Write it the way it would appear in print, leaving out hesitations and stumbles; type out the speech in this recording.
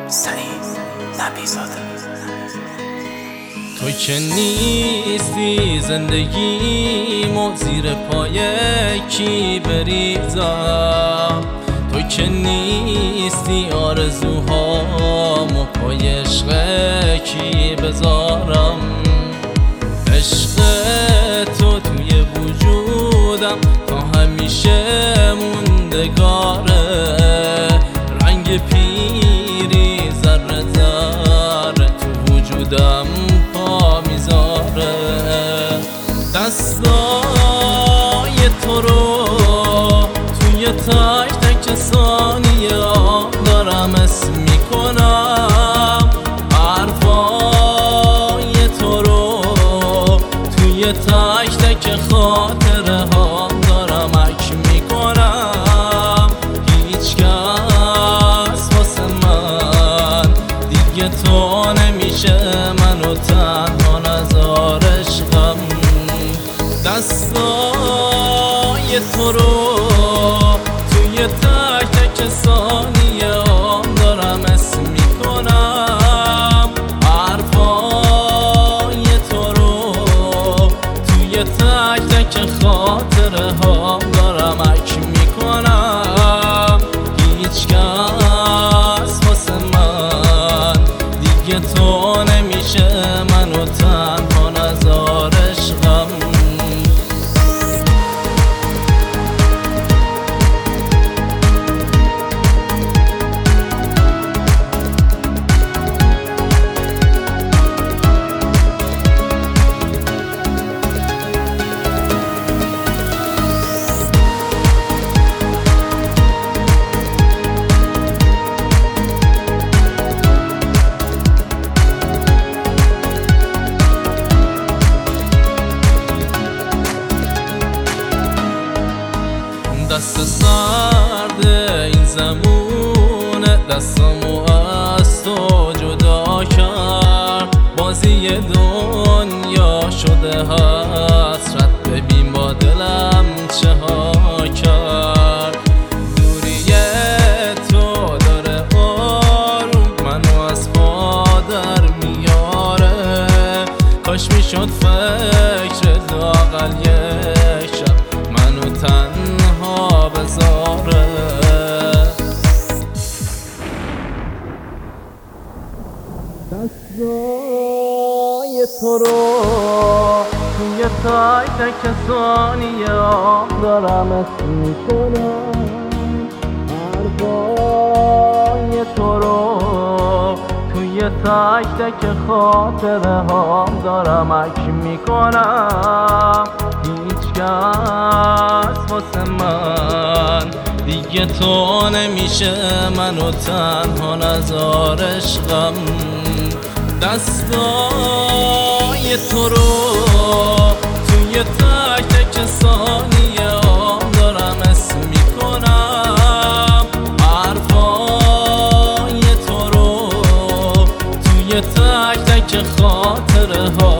سعید نبی‌زاده. تو که نیستی زندگیمو زیر پای کی بریزم، تو که نیستی آرزوهامو پای عشق کی بذارم. عشق تو توی وجودم تا همیشه موندگاره، رنگ پیری ذره ذره تو وجودم پا میذاره. دستای تو رو توی تک تک ثانیه دارم اسم میکنم، حرفای تو رو توی تک تک خاطره ها دارم حک میکنم. هیچ کس واسه من دیگه تو نمیشه منو تنها نذار عشقم. دستای تو رو توی تک تک ثانیه دارم اسم میکنم، حرفای تو رو توی تک تک خاطره ها دارم حک میکنم. هیچ کس واسه من دیگه تو نمیشه منو تنها نذار عشقم. دست سرد این زمونه دستامو از تو جدا کرد، بازی دنیا شده حسرت، ببین با دلم چه ها کرد. دوری تو داره آروم منو از پا در میاره، کاش میشد فکر لااقل یک شب منو تنها بذاره. دستای تو رو توی تک تک ثانیه دارم اسم میکنم، حرفای تو رو توی تک تک خاطره ها دارم حک میکنم. هیچ کس واسه من دیگه تو نمیشه منو تنها نذار عشقم. دستای تو رو توی تک تک ثانیه دارم اسم میکنم، حرفای تو رو توی تک تک خاطره ها